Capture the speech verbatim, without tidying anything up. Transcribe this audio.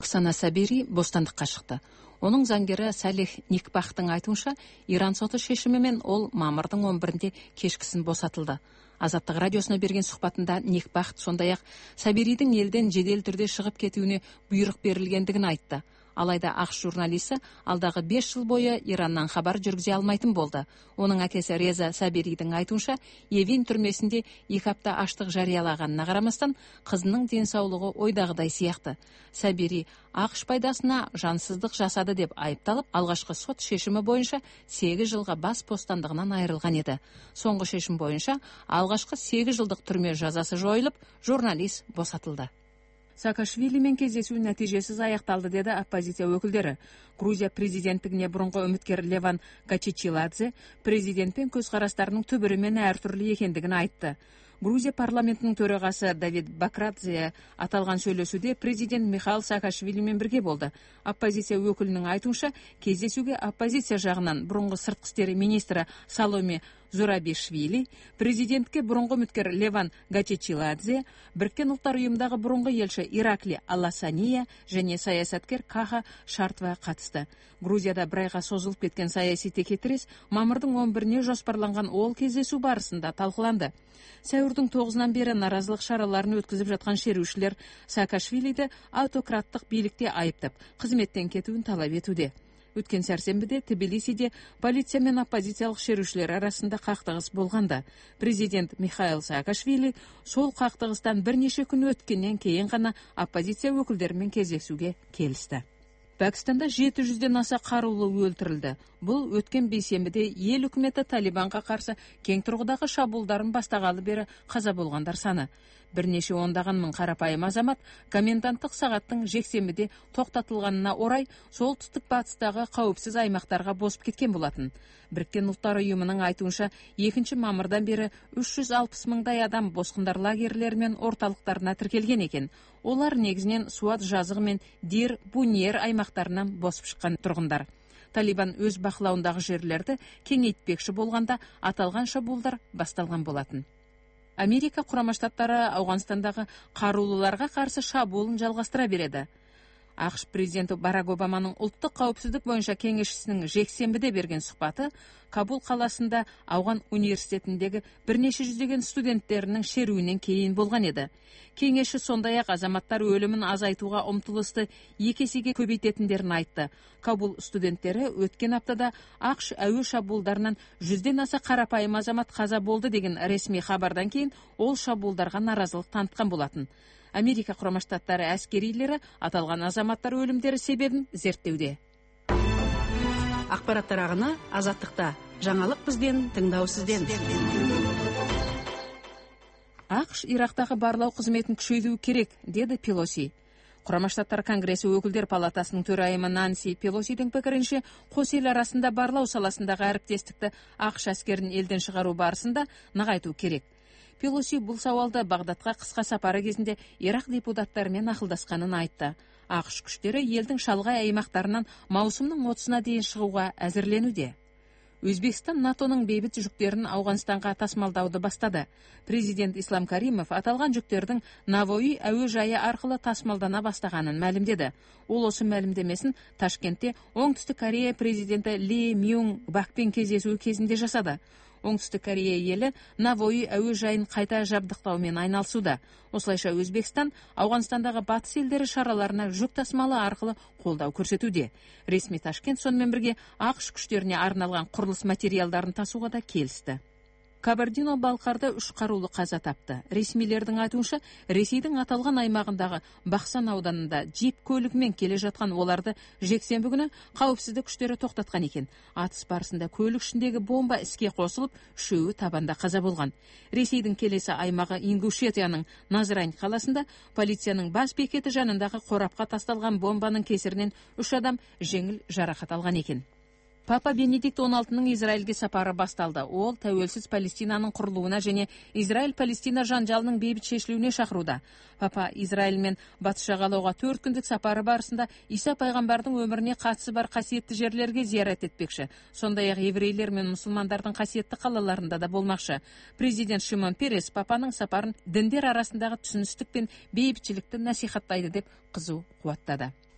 Оксана Сабири бостандыққа шықты. Оның заңгері Салих Никбахтың айтуынша, Иран соты шешімімен ол мамырдың он бірінде кешкісін босатылды. Азаттық радиосына берген сұхбатында Никбахт сондай-ақ Сабиридің елден жедел түрде шығып кетуіне бұйрық берілгендігін айтты. Алайда ақш журналисі алдағы бес жыл бойы Ираннан хабар жүргізе алмайтын болды. Оның әкесі Реза Сабиридің айтуынша, Евин түрмесінде екі апта аштық жариялағанына қарамастан, қызының денсаулығы ойдағыдай сияқты. Сабири ақш пайдасына жансыздық жасады деп айыпталып, алғашқы сот шешімі бойынша сегіз жылға бас бостандығынан айырылған еді. Соңғы шешім бойынша алғашқы сегіз жылдық түрме жазасы жойылып, журналист босатылды. Саакашвилимен кездесу нәтижесіз аяқталды, деді оппозиция өкілдері. Грузия президенттігіне бұрынғы үміткер Леван Качичиладзе президентпен көзқарастарының түбірімен әртүрлі екендігін айтты. Грузия парламентінің төрағасы Давид Бакрадзе аталған сөйлесуде президент Михаил Саакашвилимен бірге болды. Оппозиция өкілінің айтуынша, кездесуге оппозиция жағынан бұрынғы сыртқы істер министрі Саломе Зурабишвили, президентке бұрынғы үміткер Леван Гачичиладзе, Біріккен ұлттар ұйымдағы бұрынғы елші Иракли Алласания және саясаткер Каха Шартва қатысты. Грузияда бір айға созылып кеткен саяси текетірес мамырдың он біріне жоспарланған ол кездесу барысында талқыланды. Сәуірдің тоғызынан бері наразылық шараларын өткізіп жатқан шерушілер Саакашвилиді аутократтық билікте айыптап, қызметтен кетуін талап етуде. Өткен сәрсенбіде Тбилисиде полиция мен оппозициялық шерушілер арасында қақтығыс болғанда, президент Михаил Саакашвили сол қақтығыстан бірнеше күн өткеннен кейін ғана оппозиция өкілдерімен кездесуге келісті. Пәкістанда жеті жүзден аса қарулы өлтірілді. Бұл өткен бейсенбіде ел үкіметі Талибанға қарсы кең тұрғыдағы шабуылдарын бастағалы бері қаза болғандар саны. Бірнеше ондаған мың қарапайым азамат коменданттық сағаттың жексенбіде тоқтатылғанына орай солтүстік батыстағы қауіпсіз аймақтарға босып кеткен болатын. Біріккен ұлттар ұйымының айтуынша, екінші мамырдан бері үш жүз алпыс мыңдай адам босқындар лагерлері мен орталықтарына тіркелген екен. Олар негізінен Суат жазығы мен Дир Буньер аймақтарынан босып шыққан тұрғындар. Талибан өз бақылауындағы жерлерді кеңейтпекші болғанда аталған шабуылдар басталған болатын. Америка Құрама Штаттары Ауғанстандағы қарулыларға қарсы шабуылын жалғастыра береді. ақш президенті Барак Обаманың ұлттық қауіпсіздік бойынша кеңесшісінің жексенбіде берген сұхбаты Кабул қаласында Ауған университетіндегі бірнеше жүздеген студенттерінің шеруінен кейін болған еді. Кеңесші сондай-ақ азаматтар өлімін азайтуға ұмтылысты екі есеге көбейтетіндерін айтты. Кабул студенттері өткен аптада ақш әуе шабуылдарынан жүзден аса қарапайым азамат қаза болды деген ресми хабардан кейін ол шабуылдарға наразылық танытқан болатын. Америка Құрама Штаттары әскерилері аталған азаматтар өлімдері себебін зерттеуде. Ақпараттар ағыны Азаттықта. Жаңалық бізден, тыңдау сізден. ақш Ирактағы барлау қызметін күшейту керек, деді Пелоси. Құрама Штаттар Конгресі өкілдер палатасының төрайымы Нанси Пелосидің пікірінше, қос ел арасында барлау саласындағы әріптестікті ақш әскерін елден шығару барысында нығайту керек. Пелоси бұл сауалды Бағдадқа қысқа сапары кезінде Ирақ депутаттарымен ақылдасқанын айтты. ақш күштері елдің шалғай аймақтарынан маусымның отызына дейін шығуға әзірленуде. Өзбекстан НАТОның бейбіт жүктерін Ауғанстанға тасымалдауды бастады. Президент Ислам Каримов аталған жүктердің Навои әуежайы арқылы тасымалдана бастағанын мәлімдеді. Ол осы мәлімдемесін Ташкентте Оңтүстік Корея президенті Ли Мюнг Бакпен кездесуі кезінде жасады. Оңтүстік Корея елі Навои әуежайын қайта жабдықтаумен айналысуда. Осылайша Өзбекстан Ауғанстандағы батыс елдері шараларына жүк тасымалы арқылы қолдау көрсетуде. Ресми Ташкент сонымен бірге ақш күштеріне арналған құрылыс материалдарын тасуға да келісті. Кабардино-Балқарда үш қарулы қаза тапты. Ресмилердің айтуынша, Ресейдің аталған аймағындағы Бақсан ауданында джип көлігімен келе жатқан оларды жексенбі күні қауіпсіздік күштері тоқтатқан екен. Атыс барысында көлік ішіндегі бомба іске қосылып, үшеуі табанда қаза болған. Ресейдің келесі аймағы Ингушетияның Назрань қаласында полицияның бас бекеті жанындағы қорапқа тасталған бомбаның кесірінен үш адам жеңіл жарақат алған екен. Папа Бенедикт он алтының Израильге сапары басталды. Ол тәуелсіз Палестинаның құрылуына және Израиль-Палестина жанжалының бейбіт шешілуіне шақыруда. Папа Израиль мен батыс жағалауға төрт күндік сапары барысында Иса пайғамбардың өміріне қатысы бар қасиетті жерлерге зиярат етпекші. Сондай-ақ еврейлер мен мұсылмандардың қасиетті қалаларында да болмақшы. Президент Шимон Перес папаның сапарын діндер арасындағы түсіністік пен бейбітшілікті насихаттайды деп қызу қуаттады.